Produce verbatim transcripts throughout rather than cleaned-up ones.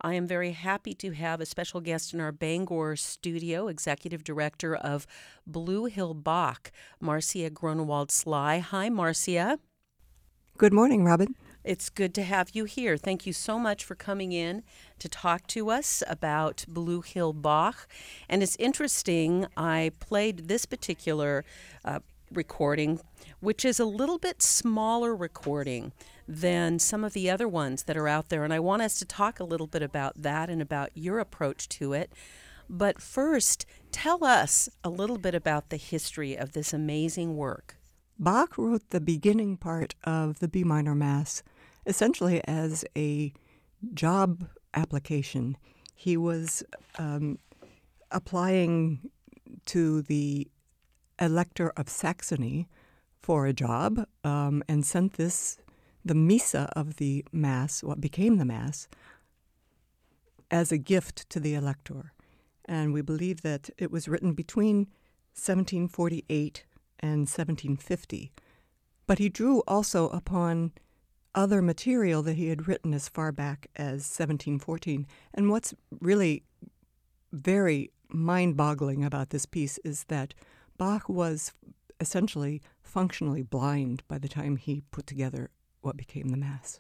I am very happy to have a special guest in our Bangor studio, Executive Director of Blue Hill Bach, Marcia Grunewald-Sly. Hi, Marcia. Good morning, Robin. It's good to have you here. Thank you so much for coming in to talk to us about Blue Hill Bach. And it's interesting, I played this particular uh, recording, which is a little bit smaller recording than some of the other ones that are out there. And I want us to talk a little bit about that and about your approach to it. But first, tell us a little bit about the history of this amazing work. Bach wrote the beginning part of the B minor Mass essentially as a job application. He was um, applying to the Elector of Saxony for a job um, and sent this, the Missa of the Mass, what became the Mass, as a gift to the Elector. And we believe that it was written between seventeen forty-eight and seventeen fifty. But he drew also upon other material that he had written as far back as seventeen fourteen. And what's really very mind-boggling about this piece is that Bach was essentially functionally blind by the time he put together what became the Mass.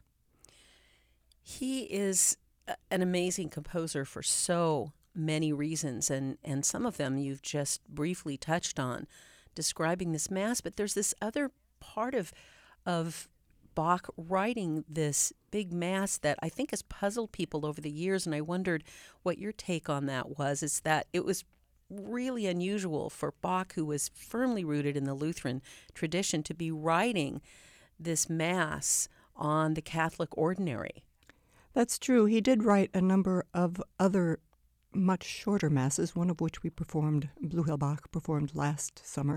He is an amazing composer for so many reasons, and, and some of them you've just briefly touched on, describing this Mass. But there's this other part of of Bach writing this big Mass that I think has puzzled people over the years, and I wondered what your take on that was, is that it was really unusual for Bach, who was firmly rooted in the Lutheran tradition, to be writing this Mass on the Catholic ordinary. That's true. He did write a number of other much shorter Masses, one of which we performed, Blue Hill Bach performed last summer.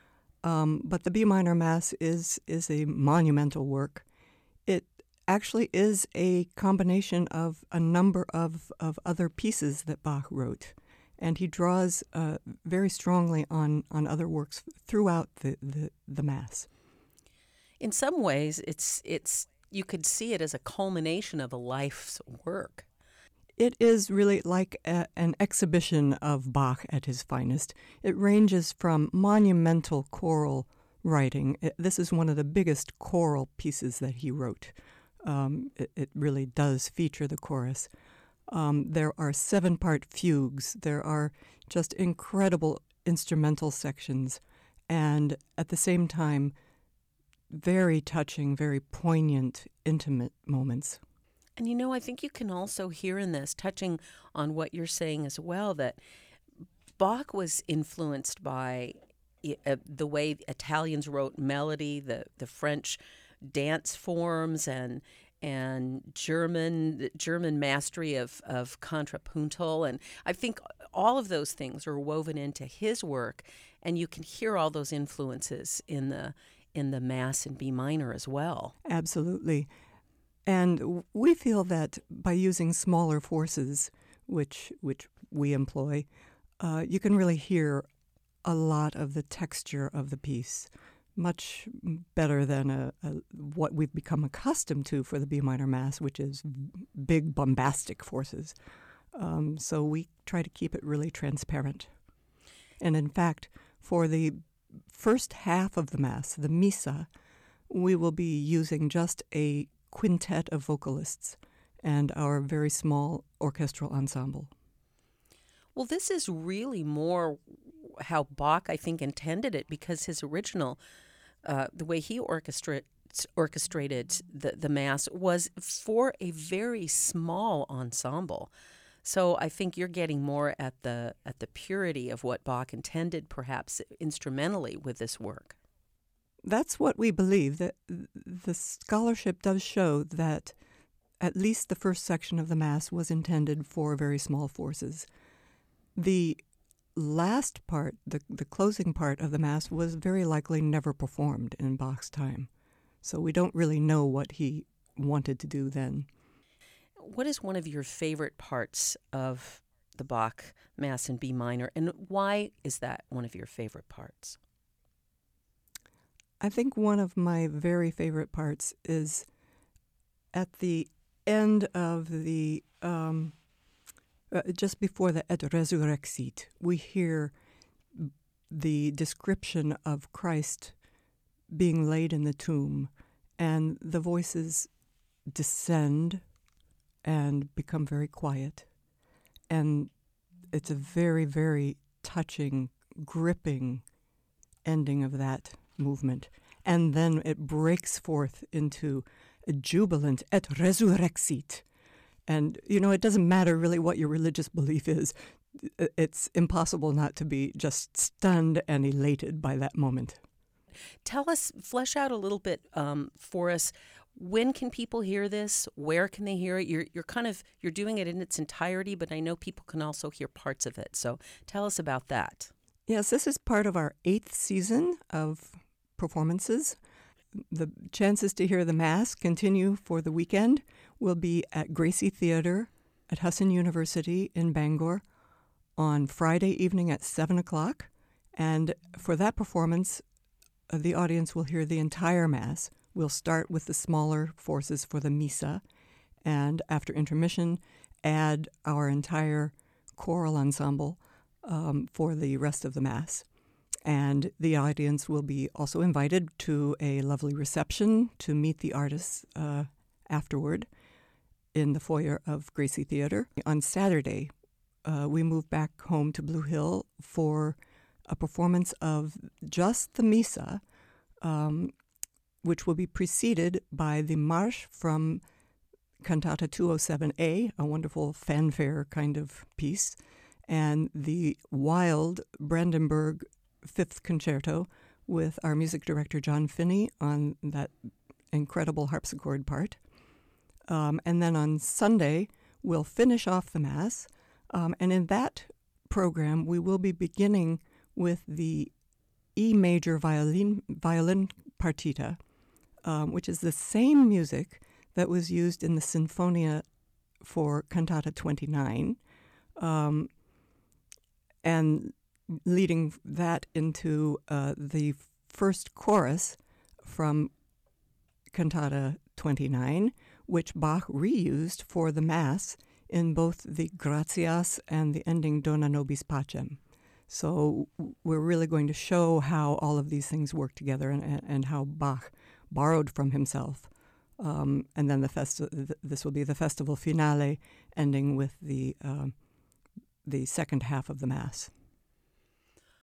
Um, but the B minor Mass is is a monumental work. It actually is a combination of a number of, of other pieces that Bach wrote. And he draws uh, very strongly on, on other works throughout the, the, the Mass. In some ways, it's it's you could see it as a culmination of a life's work. It is really like a, an exhibition of Bach at his finest. It ranges from monumental choral writing. It, this is one of the biggest choral pieces that he wrote. Um, it, it really does feature the chorus. Um, there are seven-part fugues. There are just incredible instrumental sections, and at the same time, very touching, very poignant, intimate moments. And you know, I think you can also hear in this, touching on what you're saying as well, that Bach was influenced by uh, the way Italians wrote melody, the, the French dance forms, and and German German mastery of, of contrapuntal. And I think all of those things are woven into his work, and you can hear all those influences in the in the Mass in B minor as well. Absolutely. And we feel that by using smaller forces, which which we employ, uh, you can really hear a lot of the texture of the piece, much better than a, a, what we've become accustomed to for the B minor Mass, which is big, bombastic forces. Um, so we try to keep it really transparent. And in fact, for the first half of the Mass, the Missa, we will be using just a quintet of vocalists and our very small orchestral ensemble. Well, this is really more how Bach, I think, intended it, because his original, uh, the way he orchestrate, orchestrated the, the Mass was for a very small ensemble. So I think you're getting more at the at the purity of what Bach intended, perhaps instrumentally, with this work. That's what we believe. That the scholarship does show that at least the first section of the Mass was intended for very small forces. The last part, the, the closing part of the Mass, was very likely never performed in Bach's time. So we don't really know what he wanted to do then. What is one of your favorite parts of the Bach Mass in B minor, and why is that one of your favorite parts? I think one of my very favorite parts is at the end of the, um, uh, just before the Et Resurrexit, we hear the description of Christ being laid in the tomb, and the voices descend and become very quiet. And it's a very, very touching, gripping ending of that movement. And then it breaks forth into a jubilant Et Resurrexit. And, you know, it doesn't matter really what your religious belief is. It's impossible not to be just stunned and elated by that moment. Tell us, flesh out a little bit um, for us. When can people hear this? Where can they hear it? You're you're kind of you're doing it in its entirety, but I know people can also hear parts of it. So tell us about that. Yes, this is part of our eighth season of performances. The chances to hear the Mass continue for the weekend will be at Gracie Theater at Husson University in Bangor on Friday evening at seven o'clock. And for that performance, uh, the audience will hear the entire Mass. We'll start with the smaller forces for the Missa, and after intermission, add our entire choral ensemble um, for the rest of the Mass. And the audience will be also invited to a lovely reception to meet the artists uh, afterward in the foyer of Gracie Theater. On Saturday, uh, we move back home to Blue Hill for a performance of just the Missa, um, which will be preceded by the March from Cantata two oh seven A, a wonderful fanfare kind of piece, and the wild Brandenburg Fifth Concerto with our music director John Finney on that incredible harpsichord part. Um, and then on Sunday, we'll finish off the Mass, um, and in that program, we will be beginning with the E major violin, violin partita, um, which is the same music that was used in the Sinfonia for Cantata twenty-nine, um, and leading that into uh, the first chorus from Cantata twenty-nine, which Bach reused for the Mass in both the Gratias and the ending Dona Nobis Pacem. So we're really going to show how all of these things work together, and, and how Bach borrowed from himself. Um, and then the festi- this will be the festival finale, ending with the uh, the second half of the Mass.